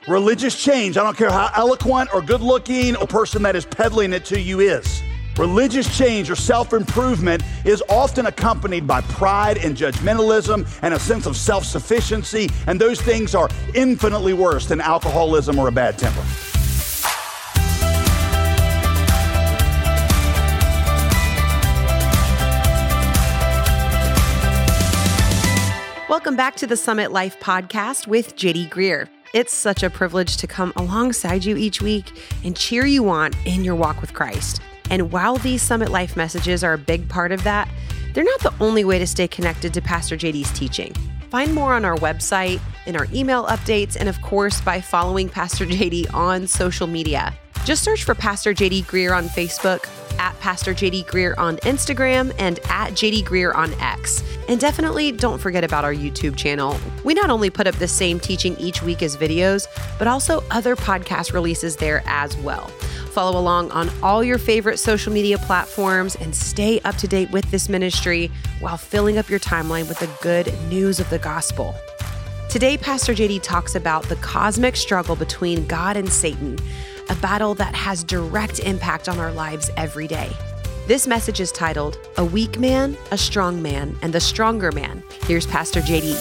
Religious change, I don't care how eloquent or good looking a person that is peddling it to you is. Religious change or self-improvement is often accompanied by pride and judgmentalism and a sense of self-sufficiency, and those things are infinitely worse than alcoholism or a bad temper. Welcome back to the Summit Life podcast with JD Greear. It's such a privilege to come alongside you each week and cheer you on in your walk with Christ. And while these Summit Life messages are a big part of that, they're not the only way to stay connected to Pastor JD's teaching. Find more on our website, in our email updates, and of course, by following Pastor JD on social media. Just search for Pastor JD Greear on Facebook, at Pastor JD Greear on Instagram, and at JD Greear on X. And definitely don't forget about our YouTube channel. We not only put up the same teaching each week as videos, but also other podcast releases there as well. Follow along on all your favorite social media platforms and stay up to date with this ministry while filling up your timeline with the good news of the gospel. Today, Pastor JD talks about the cosmic struggle between God and Satan, a battle that has direct impact on our lives every day. This message is titled, A Weak Man, a Strong Man, and the Stronger Man. Here's Pastor JD.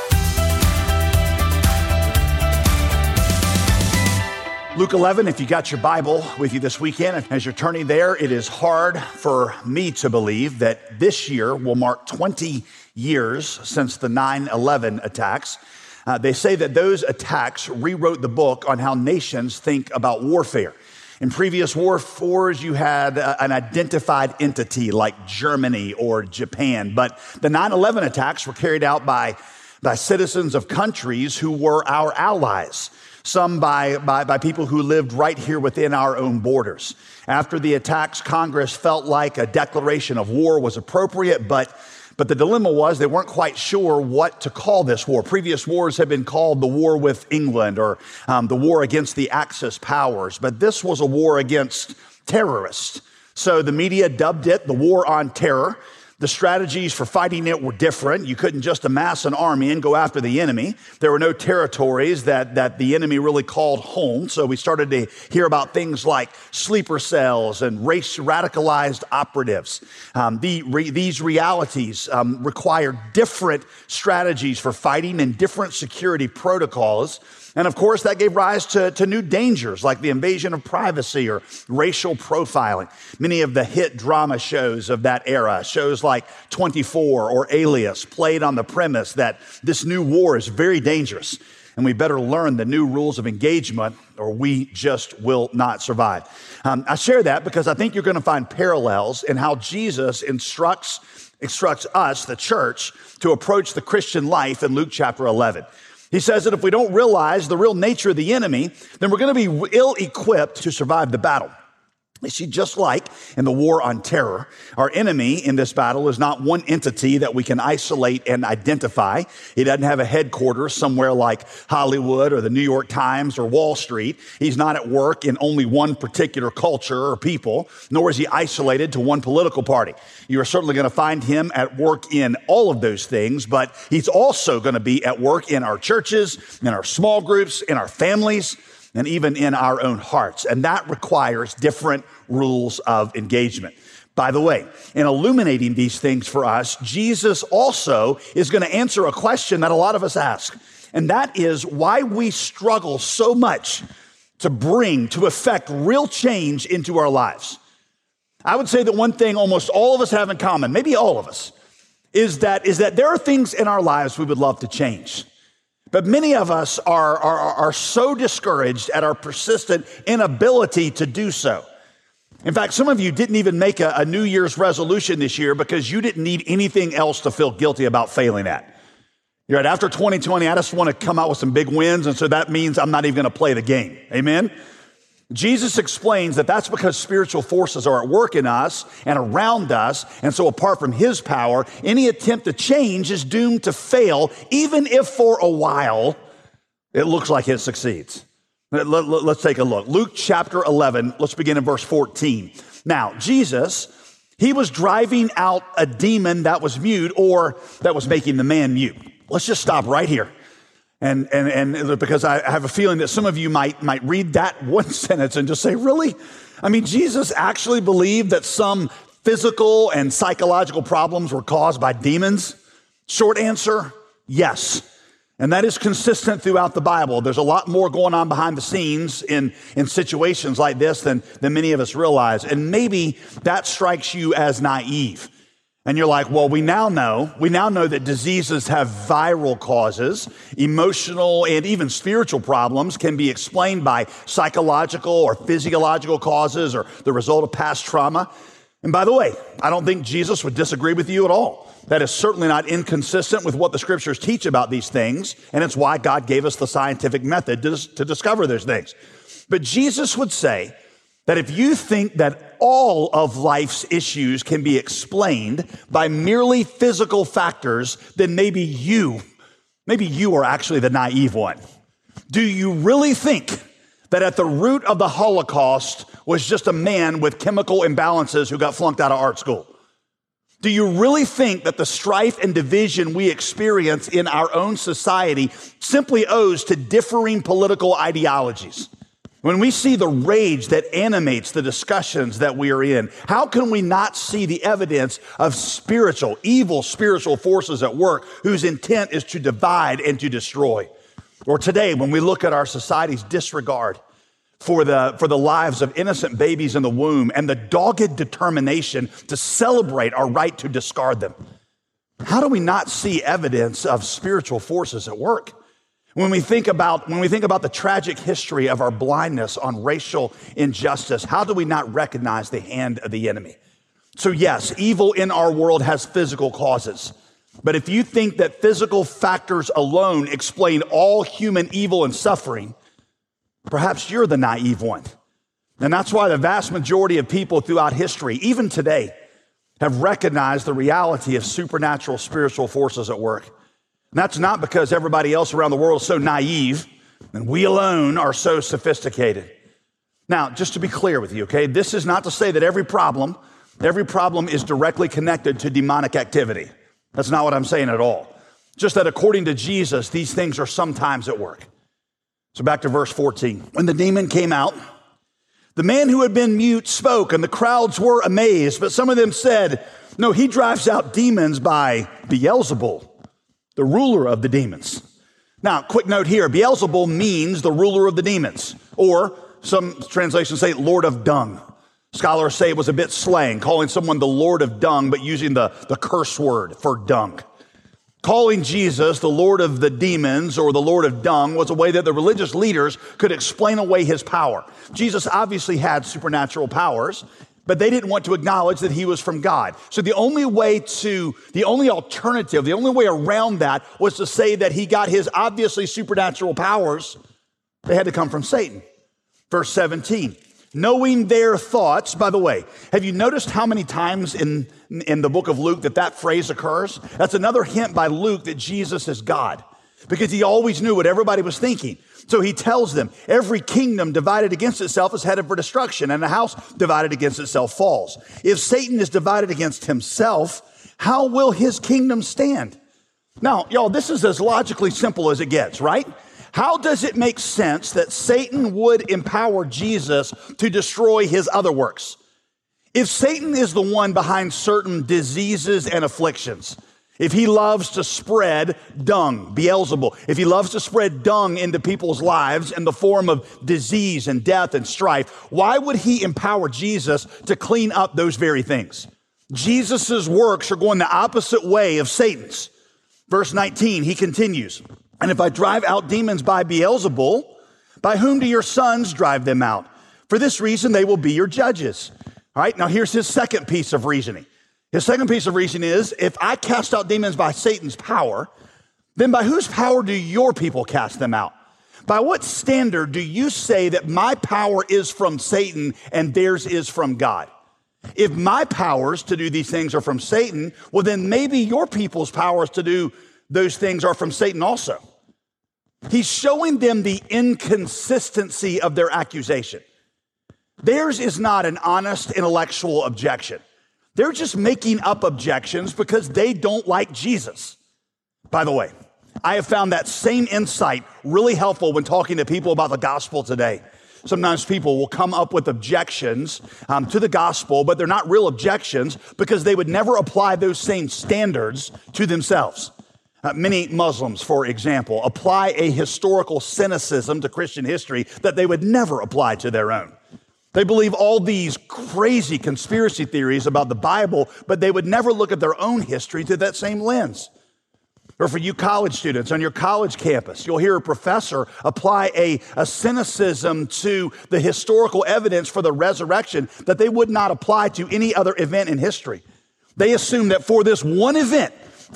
Luke 11, if you got your Bible with you this weekend, as you're turning there, it is hard for me to believe that this year will mark 20 years since the 9/11 attacks. They say that those attacks rewrote the book on how nations think about warfare. In previous wars, you had an identified entity like Germany or Japan, but the 9/11 attacks were carried out by citizens of countries who were our allies. Some by people who lived right here within our own borders. After the attacks, Congress felt like a declaration of war was appropriate, but the dilemma was they weren't quite sure what to call this war. Previous wars had been called the war with England or the war against the Axis powers, but this was a war against terrorists. So the media dubbed it the war on terror. The strategies for fighting it were different. You couldn't just amass an army and go after the enemy. There were no territories that the enemy really called home. So we started to hear about things like sleeper cells and race radicalized operatives. These realities require different strategies for fighting and different security protocols. And of course, that gave rise to new dangers like the invasion of privacy or racial profiling. Many of the hit drama shows of that era, shows like 24 or Alias, played on the premise that this new war is very dangerous and we better learn the new rules of engagement or we just will not survive. I share that because I think you're going to find parallels in how Jesus instructs us, the church, to approach the Christian life in Luke chapter 11. He says that if we don't realize the real nature of the enemy, then we're going to be ill-equipped to survive the battle. You see, just like in the war on terror, our enemy in this battle is not one entity that we can isolate and identify. He doesn't have a headquarters somewhere like Hollywood or the New York Times or Wall Street. He's not at work in only one particular culture or people, nor is he isolated to one political party. You are certainly going to find him at work in all of those things, but he's also going to be at work in our churches, in our small groups, in our families, and even in our own hearts. And that requires different rules of engagement. By the way, in illuminating these things for us, Jesus also is going to answer a question that a lot of us ask. And that is why we struggle so much to affect real change into our lives. I would say that one thing almost all of us have in common, maybe all of us, is that there are things in our lives we would love to change. But many of us are so discouraged at our persistent inability to do so. In fact, some of you didn't even make a New Year's resolution this year because you didn't need anything else to feel guilty about failing at. You're right, after 2020, I just want to come out with some big wins, and so that means I'm not even going to play the game. Amen? Jesus explains that that's because spiritual forces are at work in us and around us, and so apart from his power, any attempt to change is doomed to fail, even if for a while it looks like it succeeds. Let's take a look. Luke chapter 11, let's begin in verse 14. Now, Jesus, he was driving out a demon that was mute or that was making the man mute. Let's just stop right here. And because I have a feeling that some of you might read that one sentence and just say, really? I mean, Jesus actually believed that some physical and psychological problems were caused by demons? Short answer, yes. And that is consistent throughout the Bible. There's a lot more going on behind the scenes in situations like this than many of us realize. And maybe that strikes you as naive. And you're like, well, we now know that diseases have viral causes. Emotional and even spiritual problems can be explained by psychological or physiological causes or the result of past trauma. And by the way, I don't think Jesus would disagree with you at all. That is certainly not inconsistent with what the scriptures teach about these things. And it's why God gave us the scientific method to discover those things. But Jesus would say that if you think that all of life's issues can be explained by merely physical factors, then maybe you are actually the naive one. Do you really think that at the root of the Holocaust was just a man with chemical imbalances who got flunked out of art school? Do you really think that the strife and division we experience in our own society simply owes to differing political ideologies? When we see the rage that animates the discussions that we are in, how can we not see the evidence of evil spiritual forces at work whose intent is to divide and to destroy? Or today, when we look at our society's disregard for the lives of innocent babies in the womb and the dogged determination to celebrate our right to discard them, how do we not see evidence of spiritual forces at work? When we think about the tragic history of our blindness on racial injustice, how do we not recognize the hand of the enemy? So yes, evil in our world has physical causes. But if you think that physical factors alone explain all human evil and suffering, perhaps you're the naive one. And that's why the vast majority of people throughout history, even today, have recognized the reality of supernatural spiritual forces at work. And that's not because everybody else around the world is so naive and we alone are so sophisticated. Now, just to be clear with you, okay, this is not to say that every problem is directly connected to demonic activity. That's not what I'm saying at all. Just that according to Jesus, these things are sometimes at work. So back to verse 14. When the demon came out, the man who had been mute spoke, and the crowds were amazed. But some of them said, no, he drives out demons by Beelzebul, the ruler of the demons. Now, quick note here, Beelzebul means the ruler of the demons, or some translations say Lord of Dung. Scholars say it was a bit slang, calling someone the Lord of Dung, but using the curse word for dung. Calling Jesus the Lord of the demons or the Lord of dung was a way that the religious leaders could explain away his power. Jesus obviously had supernatural powers, but they didn't want to acknowledge that he was from God. So the only way around that was to say that he got his obviously supernatural powers. They had to come from Satan. Verse 17, knowing their thoughts. By the way, have you noticed how many times in the book of Luke that phrase occurs? That's another hint by Luke that Jesus is God, because he always knew what everybody was thinking. So he tells them, every kingdom divided against itself is headed for destruction, and a house divided against itself falls. If Satan is divided against himself, how will his kingdom stand? Now, y'all, this is as logically simple as it gets, right? How does it make sense that Satan would empower Jesus to destroy his other works? If Satan is the one behind certain diseases and afflictions, if he loves to spread dung, Beelzebul, if he loves to spread dung into people's lives in the form of disease and death and strife, why would he empower Jesus to clean up those very things? Jesus's works are going the opposite way of Satan's. Verse 19, he continues, and if I drive out demons by Beelzebul, by whom do your sons drive them out? For this reason, they will be your judges. All right, now here's his second piece of reasoning. His second piece of reasoning is, if I cast out demons by Satan's power, then by whose power do your people cast them out? By what standard do you say that my power is from Satan and theirs is from God? If my powers to do these things are from Satan, well, then maybe your people's powers to do those things are from Satan also. He's showing them the inconsistency of their accusation. Theirs is not an honest intellectual objection. They're just making up objections because they don't like Jesus. By the way, I have found that same insight really helpful when talking to people about the gospel today. Sometimes people will come up with objections to the gospel, but they're not real objections because they would never apply those same standards to themselves. Many Muslims, for example, apply a historical cynicism to Christian history that they would never apply to their own. They believe all these crazy conspiracy theories about the Bible, but they would never look at their own history through that same lens. Or for you college students on your college campus, you'll hear a professor apply a cynicism to the historical evidence for the resurrection that they would not apply to any other event in history. They assume that for this one event,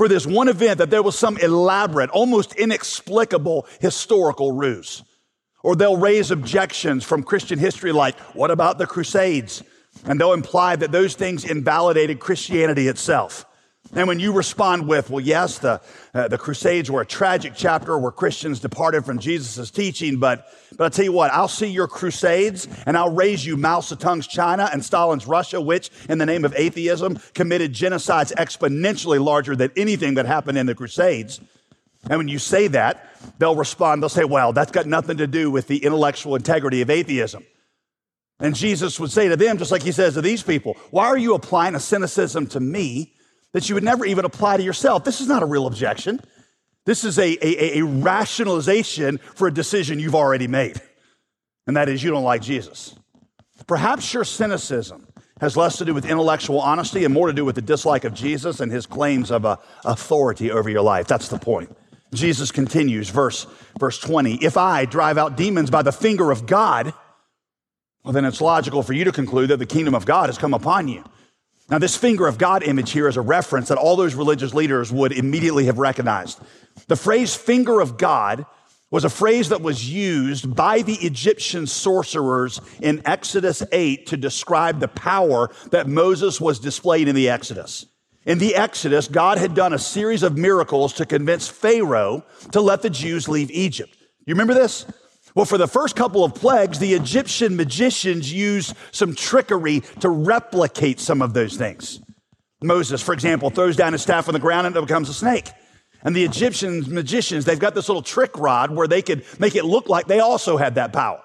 that there was some elaborate, almost inexplicable historical ruse. Or they'll raise objections from Christian history like, what about the Crusades? And they'll imply that those things invalidated Christianity itself. And when you respond with, well, yes, the Crusades were a tragic chapter where Christians departed from Jesus' teaching, but I'll tell you what, I'll see your Crusades and I'll raise you Mao Zedong's China and Stalin's Russia, which in the name of atheism committed genocides exponentially larger than anything that happened in the Crusades. And when you say that, they'll respond, they'll say, well, that's got nothing to do with the intellectual integrity of atheism. And Jesus would say to them, just like he says to these people, why are you applying a cynicism to me that you would never even apply to yourself? This is not a real objection. This is a rationalization for a decision you've already made. And that is you don't like Jesus. Perhaps your cynicism has less to do with intellectual honesty and more to do with the dislike of Jesus and his claims of authority over your life. That's the point. Jesus continues, verse 20. If I drive out demons by the finger of God, well, then it's logical for you to conclude that the kingdom of God has come upon you. Now, this finger of God image here is a reference that all those religious leaders would immediately have recognized. The phrase finger of God was a phrase that was used by the Egyptian sorcerers in Exodus 8 to describe the power that Moses was displaying in the Exodus. In the Exodus, God had done a series of miracles to convince Pharaoh to let the Jews leave Egypt. You remember this? Well, for the first couple of plagues, the Egyptian magicians used some trickery to replicate some of those things. Moses, for example, throws down his staff on the ground and it becomes a snake. And the Egyptian magicians, they've got this little trick rod where they could make it look like they also had that power.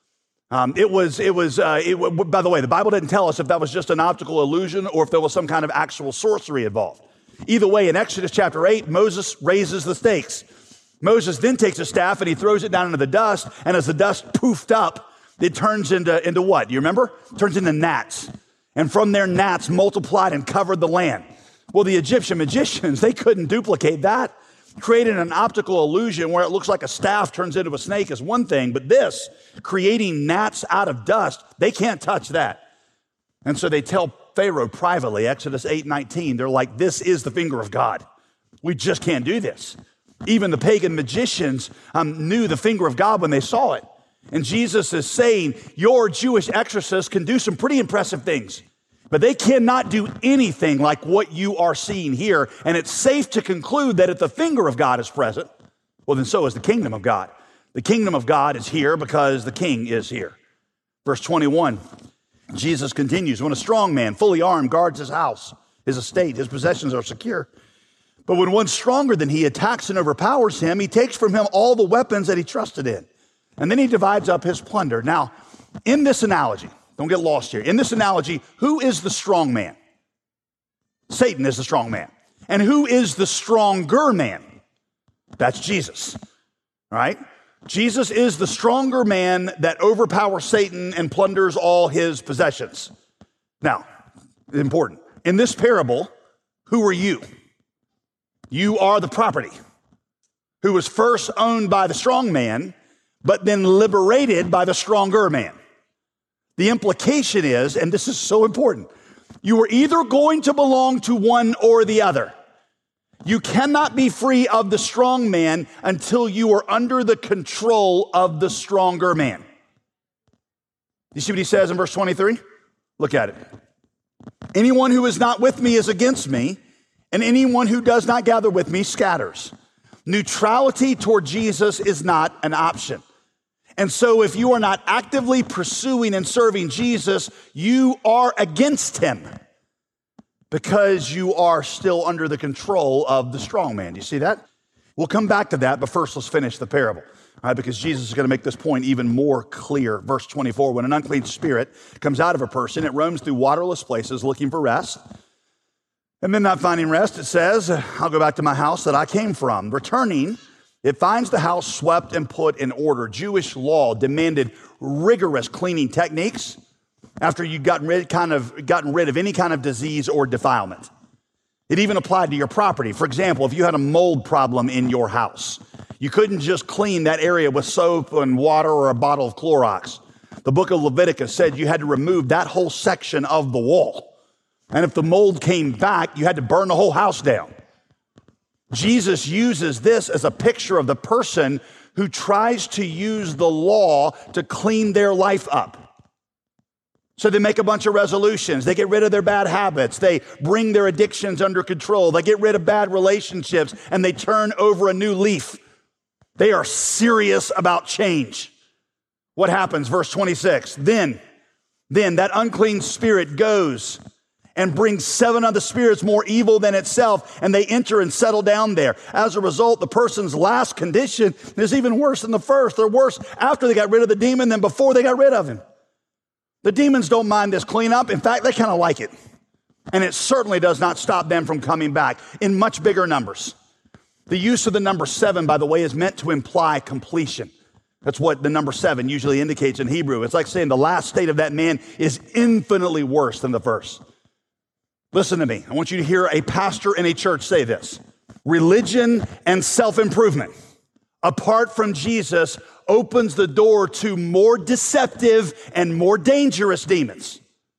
By the way, the Bible didn't tell us if that was just an optical illusion or if there was some kind of actual sorcery involved. Either way, in Exodus chapter 8, Moses raises the stakes. Moses then takes a staff and he throws it down into the dust, and as the dust poofed up, it turns into what? Do you remember? It turns into gnats. And from their gnats multiplied and covered the land. Well, the Egyptian magicians, they couldn't duplicate that. Creating an optical illusion where it looks like a staff turns into a snake is one thing, but this, creating gnats out of dust, they can't touch that. And so they tell Pharaoh privately, Exodus 8:19, they're like, this is the finger of God. We just can't do this. Even the pagan magicians knew the finger of God when they saw it. And Jesus is saying, your Jewish exorcists can do some pretty impressive things, but they cannot do anything like what you are seeing here. And it's safe to conclude that if the finger of God is present, well, then so is the kingdom of God. The kingdom of God is here because the king is here. Verse 21, Jesus continues, when a strong man, fully armed, guards his house, his estate, his possessions are secure. But when one stronger than he attacks and overpowers him, he takes from him all the weapons that he trusted in. And then he divides up his plunder. Now, in this analogy, don't get lost here. In this analogy, who is the strong man? Satan is the strong man. And who is the stronger man? That's Jesus, right? Jesus is the stronger man that overpowers Satan and plunders all his possessions. Now, important. In this parable, who are you? You are the property who was first owned by the strong man, but then liberated by the stronger man. The implication is, and this is so important, you are either going to belong to one or the other. You cannot be free of the strong man until you are under the control of the stronger man. You see what he says in verse 23? Look at it. Anyone who is not with me is against me, and anyone who does not gather with me scatters. Neutrality toward Jesus is not an option. And so if you are not actively pursuing and serving Jesus, you are against him because you are still under the control of the strong man. Do you see that? We'll come back to that, but first let's finish the parable. All right, because Jesus is going to make this point even more clear. Verse 24, when an unclean spirit comes out of a person, it roams through waterless places looking for rest. And then not finding rest, it says, I'll go back to my house that I came from. Returning, it finds the house swept and put in order. Jewish law demanded rigorous cleaning techniques after you'd gotten rid of any kind of disease or defilement. It even applied to your property. For example, if you had a mold problem in your house, you couldn't just clean that area with soap and water or a bottle of Clorox. The book of Leviticus said you had to remove that whole section of the wall. And if the mold came back, you had to burn the whole house down. Jesus uses this as a picture of the person who tries to use the law to clean their life up. So they make a bunch of resolutions. They get rid of their bad habits. They bring their addictions under control. They get rid of bad relationships, and they turn over a new leaf. They are serious about change. What happens? Verse 26, then that unclean spirit goes and brings 7 other spirits more evil than itself, and they enter and settle down there. As a result, the person's last condition is even worse than the first. They're worse after they got rid of the demon than before they got rid of him. The demons don't mind this cleanup. In fact, they kind of like it. And it certainly does not stop them from coming back in much bigger numbers. The use of the number 7, by the way, is meant to imply completion. That's what the number 7 usually indicates in Hebrew. It's like saying the last state of that man is infinitely worse than the first. Listen to me. I want you to hear a pastor in a church say this. Religion and self-improvement, apart from Jesus, opens the door to more deceptive and more dangerous demons.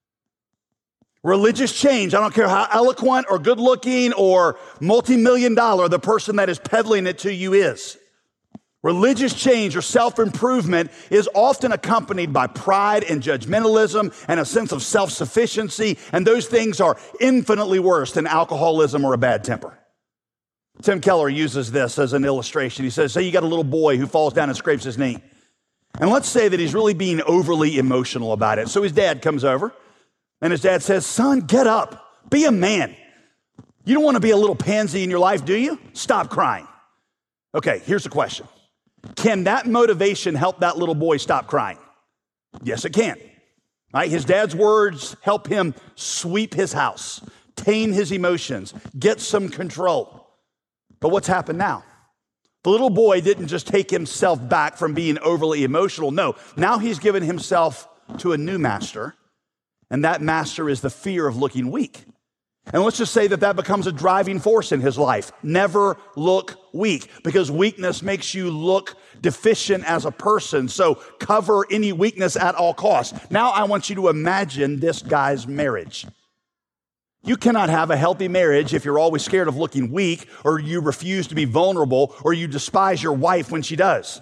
Religious change, I don't care how eloquent or good looking or multi-million-dollar the person that is peddling it to you is. Religious change or self-improvement is often accompanied by pride and judgmentalism and a sense of self-sufficiency, and those things are infinitely worse than alcoholism or a bad temper. Tim Keller uses this as an illustration. He says, say you got a little boy who falls down and scrapes his knee. And let's say that he's really being overly emotional about it. So his dad comes over, and his dad says, son, get up, be a man. You don't want to be a little pansy in your life, do you? Stop crying. Okay, here's the question. Can that motivation help that little boy stop crying? Yes, it can. Right? His dad's words help him sweep his house, tame his emotions, get some control. But what's happened now? The little boy didn't just take himself back from being overly emotional. No, now he's given himself to a new master, and that master is the fear of looking weak. And let's just say that that becomes a driving force in his life. Never look weak, because weakness makes you look deficient as a person. So cover any weakness at all costs. Now I want you to imagine this guy's marriage. You cannot have a healthy marriage if you're always scared of looking weak, or you refuse to be vulnerable, or you despise your wife when she does.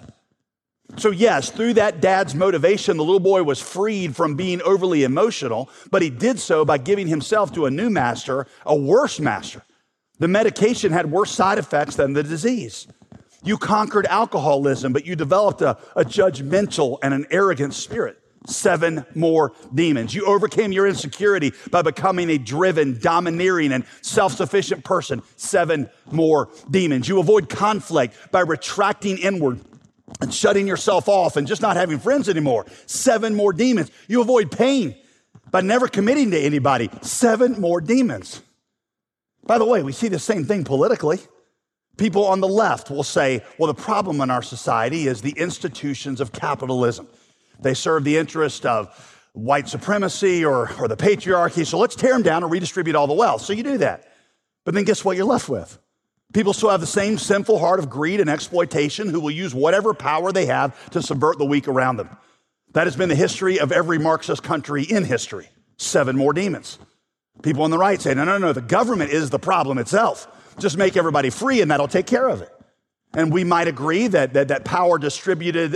So yes, through that dad's motivation, the little boy was freed from being overly emotional, but he did so by giving himself to a new master, a worse master. The medication had worse side effects than the disease. You conquered alcoholism, but you developed a judgmental and an arrogant spirit. 7 more demons. You overcame your insecurity by becoming a driven, domineering, and self-sufficient person. 7 more demons. You avoid conflict by retracting inward and shutting yourself off and just not having friends anymore. 7 more demons. You avoid pain by never committing to anybody. 7 more demons. By the way, we see the same thing politically. People on the left will say, well, the problem in our society is the institutions of capitalism. They serve the interest of white supremacy or the patriarchy. So let's tear them down and redistribute all the wealth. So you do that. But then guess what you're left with? People still have the same sinful heart of greed and exploitation who will use whatever power they have to subvert the weak around them. That has been the history of every Marxist country in history. 7 more demons. People on the right say, no, the government is the problem itself. Just make everybody free and that'll take care of it. And we might agree that power distributed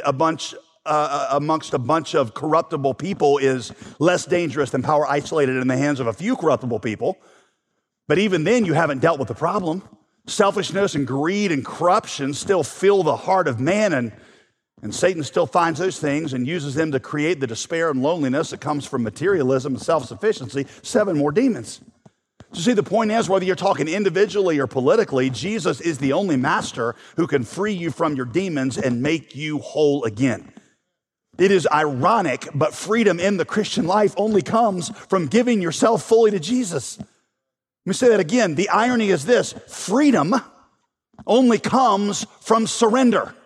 amongst a bunch of corruptible people is less dangerous than power isolated in the hands of a few corruptible people. But even then, you haven't dealt with the problem. Selfishness and greed and corruption still fill the heart of man, and Satan still finds those things and uses them to create the despair and loneliness that comes from materialism and self-sufficiency. 7 more demons. So see, the point is, whether you're talking individually or politically, Jesus is the only master who can free you from your demons and make you whole again. It is ironic, but freedom in the Christian life only comes from giving yourself fully to Jesus. Let me say that again. The irony is this: freedom only comes from surrender.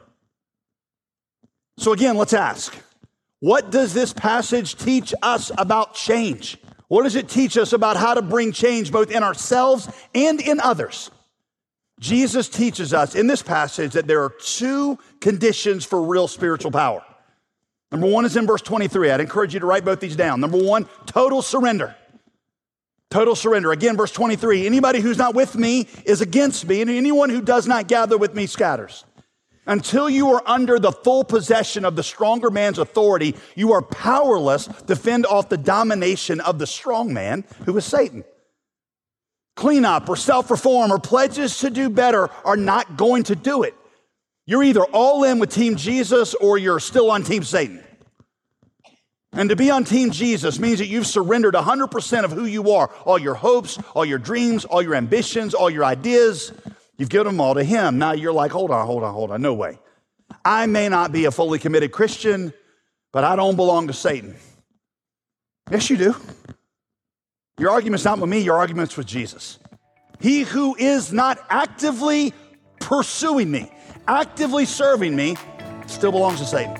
So again, let's ask, what does this passage teach us about change? What does it teach us about how to bring change both in ourselves and in others? Jesus teaches us in this passage that there are two conditions for real spiritual power. Number one is in verse 23. I'd encourage you to write both these down. Number one, total surrender. Total surrender. Again, verse 23, anybody who's not with me is against me, and anyone who does not gather with me scatters. Until you are under the full possession of the stronger man's authority, you are powerless to fend off the domination of the strong man, who is Satan. Cleanup or self-reform or pledges to do better are not going to do it. You're either all in with Team Jesus or you're still on Team Satan. And to be on Team Jesus means that you've surrendered 100% of who you are, all your hopes, all your dreams, all your ambitions, all your ideas. You've given them all to him. Now you're like, hold on, no way. I may not be a fully committed Christian, but I don't belong to Satan. Yes, you do. Your argument's not with me, your argument's with Jesus. He who is not actively pursuing me, actively serving me, still belongs to Satan.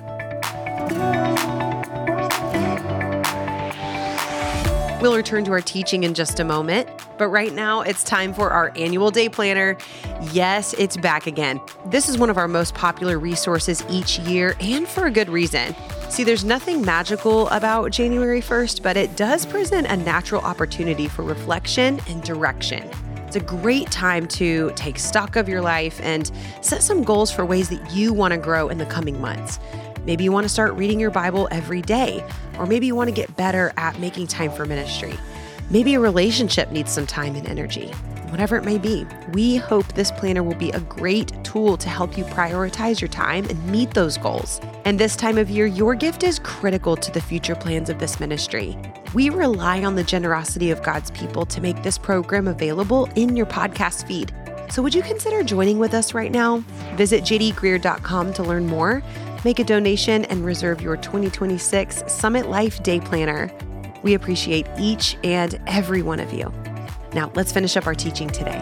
We'll return to our teaching in just a moment, but right now it's time for our annual day planner. Yes, it's back again. This is one of our most popular resources each year, and for a good reason. See, there's nothing magical about January 1st, but it does present a natural opportunity for reflection and direction. It's a great time to take stock of your life and set some goals for ways that you want to grow in the coming months. Maybe you want to start reading your Bible every day, or maybe you want to get better at making time for ministry. Maybe a relationship needs some time and energy. Whatever it may be, we hope this planner will be a great tool to help you prioritize your time and meet those goals. And this time of year, your gift is critical to the future plans of this ministry. We rely on the generosity of God's people to make this program available in your podcast feed. So would you consider joining with us right now? Visit jdgreear.com to learn more, make a donation, and reserve your 2026 Summit Life Day Planner. We appreciate each and every one of you. Now, let's finish up our teaching today.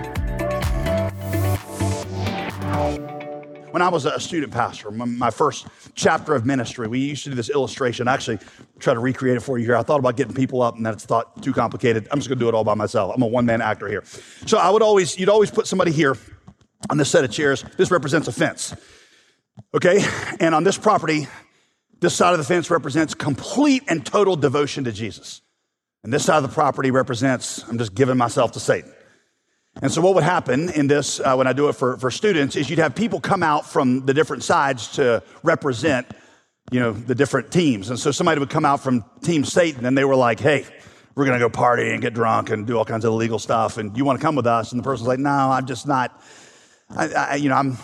When I was a student pastor, my first chapter of ministry, we used to do this illustration. I actually try to recreate it for you here. I thought about getting people up, and that's thought too complicated. I'm just going to do it all by myself. I'm a one-man actor here. So you'd always put somebody here on this set of chairs. This represents a fence, okay? And on this property, this side of the fence represents complete and total devotion to Jesus. And this side of the property represents, I'm just giving myself to Satan. And so what would happen in this, when I do it for students, is you'd have people come out from the different sides to represent, the different teams. And so somebody would come out from Team Satan, and they were like, hey, we're going to go party and get drunk and do all kinds of illegal stuff, and you want to come with us? And the person's like, no, I'm just not. I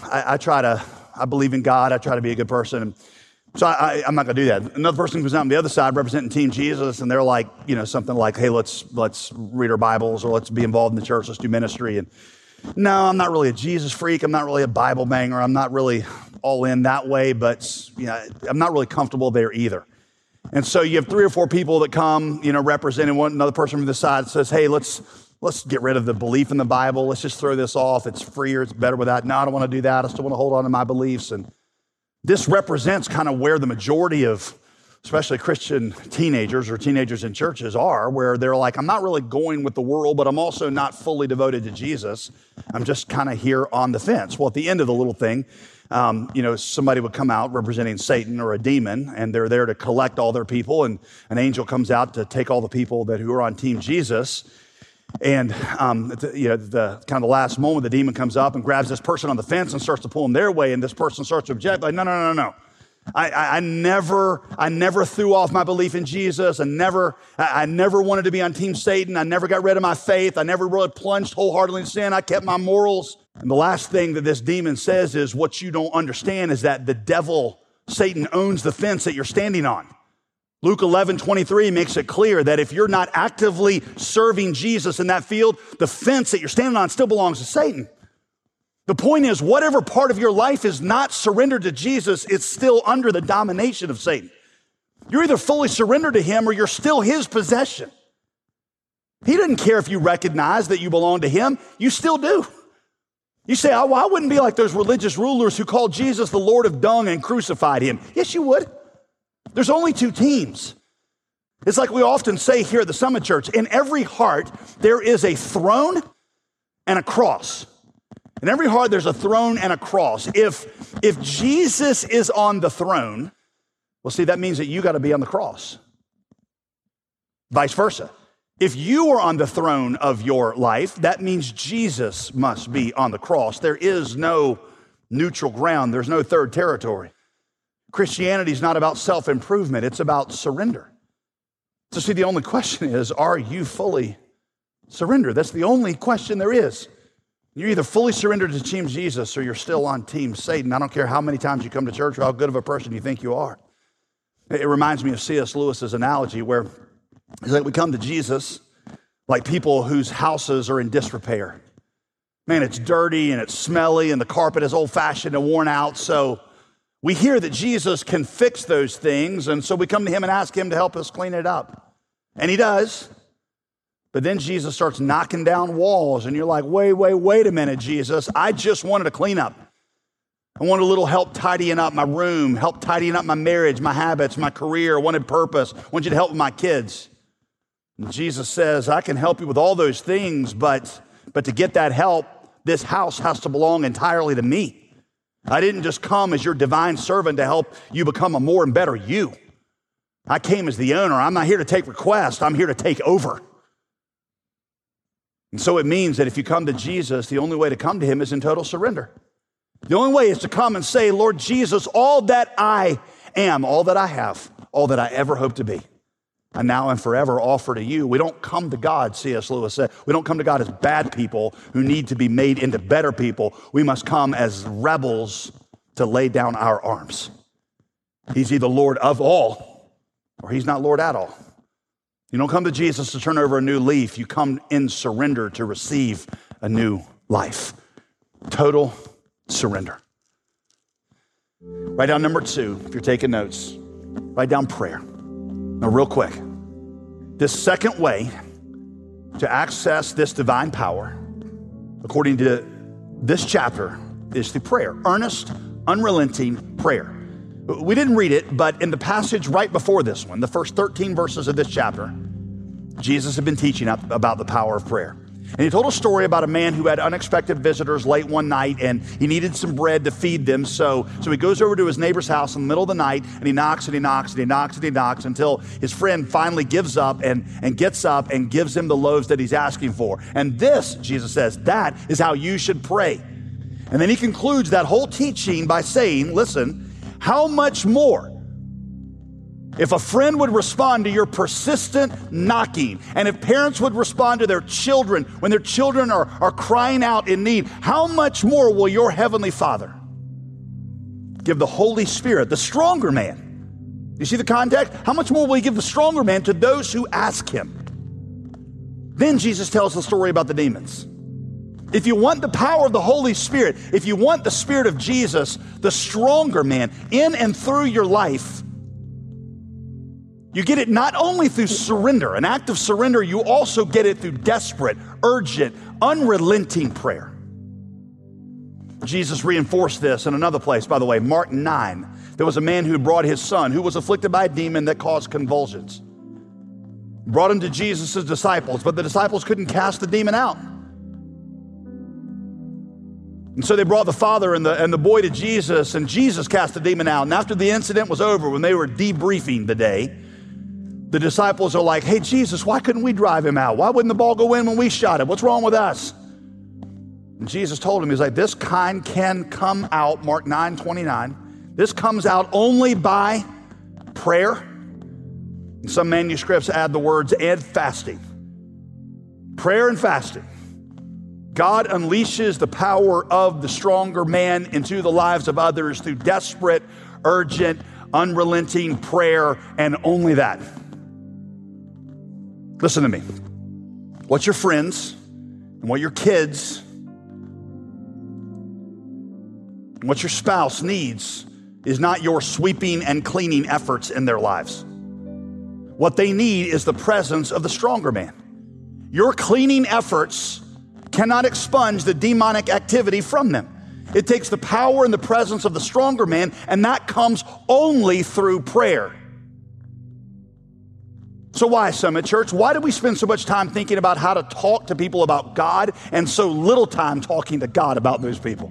believe in God. I try to be a good person. So I'm not going to do that. Another person comes out on the other side representing Team Jesus, and they're like, something like, hey, let's read our Bibles, or let's be involved in the church, let's do ministry. And no, I'm not really a Jesus freak. I'm not really a Bible banger. I'm not really all in that way, but I'm not really comfortable there either. And so you have 3 or 4 people that come, representing another person from this side that says, hey, let's get rid of the belief in the Bible. Let's just throw this off. It's freer. It's better without. No, I don't want to do that. I still want to hold on to my beliefs. And this represents kind of where the majority of, especially Christian teenagers or teenagers in churches are, where they're like, I'm not really going with the world, but I'm also not fully devoted to Jesus. I'm just kind of here on the fence. Well, at the end of the little thing, somebody would come out representing Satan or a demon, and they're there to collect all their people, and an angel comes out to take all the people who are on Team Jesus. And the kind of the last moment, the demon comes up and grabs this person on the fence and starts to pull them their way, and this person starts to object, like, no. I never threw off my belief in Jesus. I never wanted to be on Team Satan. I never got rid of my faith. I never really plunged wholeheartedly in sin. I kept my morals. And the last thing that this demon says is, what you don't understand is that the devil, Satan, owns the fence that you're standing on. Luke 11:23 makes it clear that if you're not actively serving Jesus in that field, the fence that you're standing on still belongs to Satan. The point is, whatever part of your life is not surrendered to Jesus, it's still under the domination of Satan. You're either fully surrendered to him or you're still his possession. He doesn't care if you recognize that you belong to him. You still do. You say, oh, well, I wouldn't be like those religious rulers who called Jesus the Lord of dung and crucified him. Yes, you would. There's only two teams. It's like we often say here at the Summit Church, in every heart, there is a throne and a cross. In every heart, there's a throne and a cross. If Jesus is on the throne, well, see, that means that you got to be on the cross. Vice versa. If you are on the throne of your life, that means Jesus must be on the cross. There is no neutral ground. There's no third territory. Christianity is not about self-improvement. It's about surrender. So see, the only question is, are you fully surrendered? That's the only question there is. You're either fully surrendered to Team Jesus or you're still on Team Satan. I don't care how many times you come to church or how good of a person you think you are. It reminds me of C.S. Lewis's analogy where it's like we come to Jesus like people whose houses are in disrepair. Man, it's dirty and it's smelly and the carpet is old-fashioned and worn out. So we hear that Jesus can fix those things, and so we come to him and ask him to help us clean it up. And he does. But then Jesus starts knocking down walls, and you're like, wait a minute, Jesus. I just wanted a cleanup. I wanted a little help tidying up my room, help tidying up my marriage, my habits, my career. I wanted purpose. I want you to help with my kids. And Jesus says, I can help you with all those things, but to get that help, this house has to belong entirely to me. I didn't just come as your divine servant to help you become a more and better you. I came as the owner. I'm not here to take requests. I'm here to take over. And so it means that if you come to Jesus, the only way to come to him is in total surrender. The only way is to come and say, Lord Jesus, all that I am, all that I have, all that I ever hope to be, I now and forever offer to you. We don't come to God, C.S. Lewis said. We don't come to God as bad people who need to be made into better people. We must come as rebels to lay down our arms. He's either Lord of all or he's not Lord at all. You don't come to Jesus to turn over a new leaf. You come in surrender to receive a new life. Total surrender. Write down number 2, if you're taking notes. Write down prayer. Now, real quick, this second way to access this divine power, according to this chapter, is through prayer. Earnest, unrelenting prayer. We didn't read it, but in the passage right before this one, the first 13 verses of this chapter, Jesus had been teaching about the power of prayer. And he told a story about a man who had unexpected visitors late one night, and he needed some bread to feed them. So he goes over to his neighbor's house in the middle of the night, and he knocks and he knocks and he knocks and he knocks until his friend finally gives up and gets up and gives him the loaves that he's asking for. And this, Jesus says, that is how you should pray. And then he concludes that whole teaching by saying, listen, how much more if a friend would respond to your persistent knocking, and if parents would respond to their children when their children are crying out in need, how much more will your heavenly Father give the Holy Spirit, the stronger man? You see the context? How much more will he give the stronger man to those who ask him? Then Jesus tells the story about the demons. If you want the power of the Holy Spirit, if you want the Spirit of Jesus, the stronger man in and through your life, you get it not only through surrender, an act of surrender, you also get it through desperate, urgent, unrelenting prayer. Jesus reinforced this in another place, by the way, Mark 9. There was a man who brought his son who was afflicted by a demon that caused convulsions. Brought him to Jesus' disciples, but the disciples couldn't cast the demon out. And so they brought the father and the boy to Jesus, and Jesus cast the demon out. And after the incident was over, when they were debriefing the day, the disciples are like, hey, Jesus, why couldn't we drive him out? Why wouldn't the ball go in when we shot it? What's wrong with us? And Jesus told him, he's like, this kind can come out, Mark 9:29. This comes out only by prayer. And some manuscripts add the words, and fasting. Prayer and fasting. God unleashes the power of the stronger man into the lives of others through desperate, urgent, unrelenting prayer, and only that. Listen to me. What your friends and what your kids and what your spouse needs is not your sweeping and cleaning efforts in their lives. What they need is the presence of the stronger man. Your cleaning efforts cannot expunge the demonic activity from them. It takes the power and the presence of the stronger man, and that comes only through prayer. So why, Summit Church? Why do we spend so much time thinking about how to talk to people about God and so little time talking to God about those people?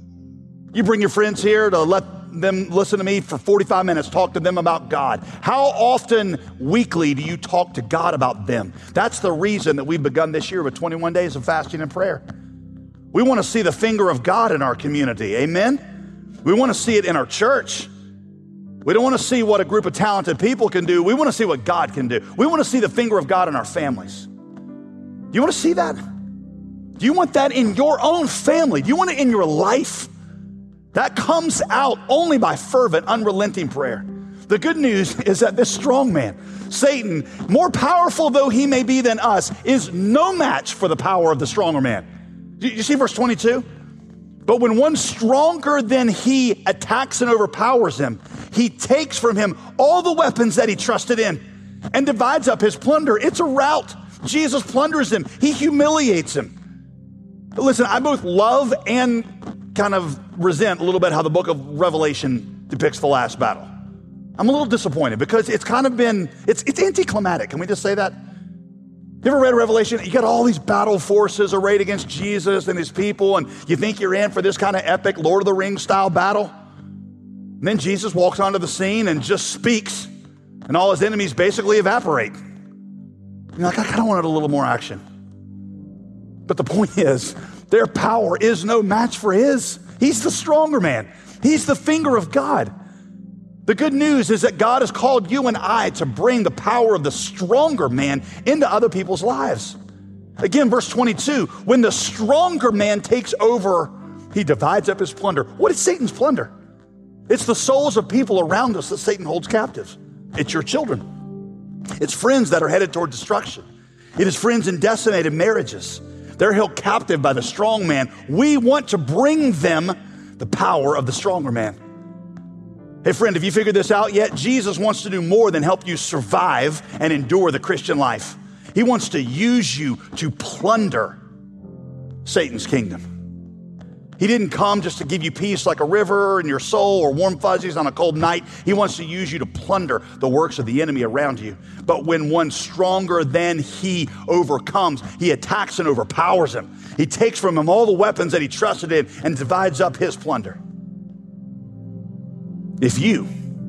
You bring your friends here to let them listen to me for 45 minutes, talk to them about God. How often weekly do you talk to God about them? That's the reason that we've begun this year with 21 days of fasting and prayer. We want to see the finger of God in our community, amen? We want to see it in our church. We don't want to see what a group of talented people can do. We want to see what God can do. We want to see the finger of God in our families. Do you want to see that? Do you want that in your own family? Do you want it in your life? That comes out only by fervent, unrelenting prayer. The good news is that this strong man, Satan, more powerful though he may be than us, is no match for the power of the stronger man. You see verse 22? But when one stronger than he attacks and overpowers him, he takes from him all the weapons that he trusted in and divides up his plunder. It's a rout. Jesus plunders him. He humiliates him. But listen, I both love and kind of resent a little bit how the book of Revelation depicts the last battle. I'm a little disappointed because it's kind of been, it's anticlimactic. Can we just say that? You ever read Revelation? You got all these battle forces arrayed against Jesus and his people, and you think you're in for this kind of epic Lord of the Rings style battle. And then Jesus walks onto the scene and just speaks, and all his enemies basically evaporate. You're like, I kind of wanted a little more action. But the point is, their power is no match for his. He's the stronger man. He's the finger of God. The good news is that God has called you and I to bring the power of the stronger man into other people's lives. Again, verse 22, when the stronger man takes over, he divides up his plunder. What is Satan's plunder? It's the souls of people around us that Satan holds captive. It's your children. It's friends that are headed toward destruction. It is friends in decimated marriages. They're held captive by the strong man. We want to bring them the power of the stronger man. Hey friend, have you figured this out yet? Jesus wants to do more than help you survive and endure the Christian life. He wants to use you to plunder Satan's kingdom. He didn't come just to give you peace like a river in your soul or warm fuzzies on a cold night. He wants to use you to plunder the works of the enemy around you. But when one stronger than he overcomes, he attacks and overpowers him. He takes from him all the weapons that he trusted in and divides up his plunder. If you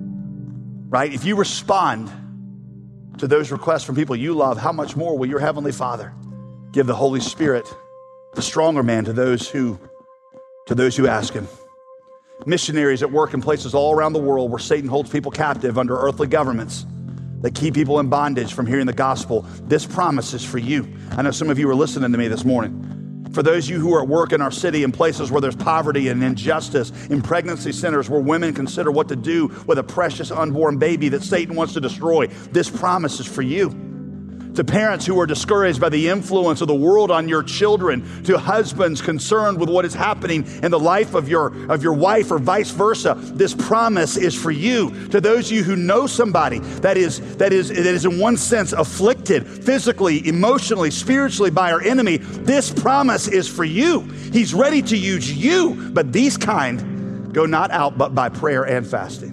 respond to those requests from people you love, how much more will your Heavenly Father give the Holy Spirit, the stronger man, to those who ask him? Missionaries at work in places all around the world where Satan holds people captive under earthly governments that keep people in bondage from hearing the gospel. This promise is for you. I know some of you are listening to me this morning. For those of you who are at work in our city in places where there's poverty and injustice, in pregnancy centers where women consider what to do with a precious unborn baby that Satan wants to destroy, this promise is for you. To parents who are discouraged by the influence of the world on your children, to husbands concerned with what is happening in the life of your wife or vice versa, this promise is for you. To those of you who know somebody that is in one sense afflicted physically, emotionally, spiritually by our enemy, this promise is for you. He's ready to use you, but these kind go not out but by prayer and fasting.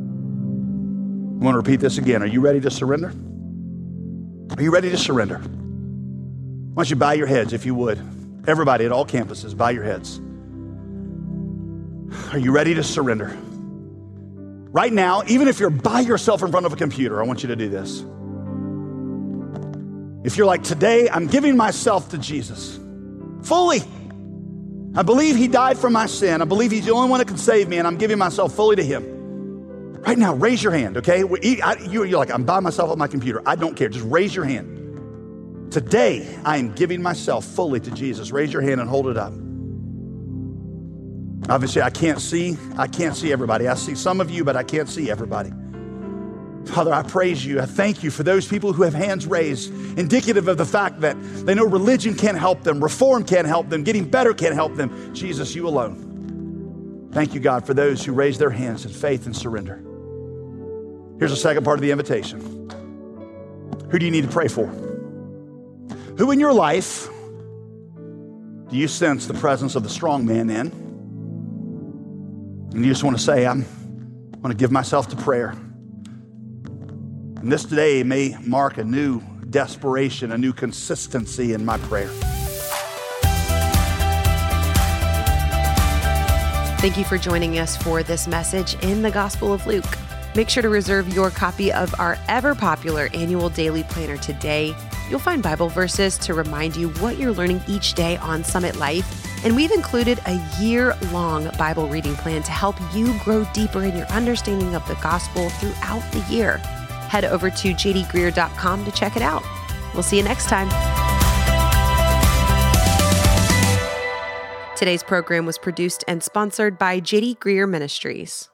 I want to repeat this again. Are you ready to surrender? Are you ready to surrender? Why don't you bow your heads if you would? Everybody at all campuses, bow your heads. Are you ready to surrender? Right now, even if you're by yourself in front of a computer, I want you to do this. If you're like, today, I'm giving myself to Jesus fully. I believe he died for my sin. I believe he's the only one that can save me, and I'm giving myself fully to him. Right now, raise your hand, okay? You're like, I'm by myself on my computer. I don't care. Just raise your hand. Today, I am giving myself fully to Jesus. Raise your hand and hold it up. Obviously, I can't see everybody. I see some of you, but I can't see everybody. Father, I praise you. I thank you for those people who have hands raised, indicative of the fact that they know religion can't help them, reform can't help them, getting better can't help them. Jesus, you alone. Thank you, God, for those who raise their hands in faith and surrender. Here's the second part of the invitation. Who do you need to pray for? Who in your life do you sense the presence of the strong man in? And you just want to say, I'm going to give myself to prayer. And this today may mark a new desperation, a new consistency in my prayer. Thank you for joining us for this message in the Gospel of Luke. Make sure to reserve your copy of our ever-popular annual daily planner today. You'll find Bible verses to remind you what you're learning each day on Summit Life. And we've included a year-long Bible reading plan to help you grow deeper in your understanding of the gospel throughout the year. Head over to jdgreer.com to check it out. We'll see you next time. Today's program was produced and sponsored by J.D. Greer Ministries.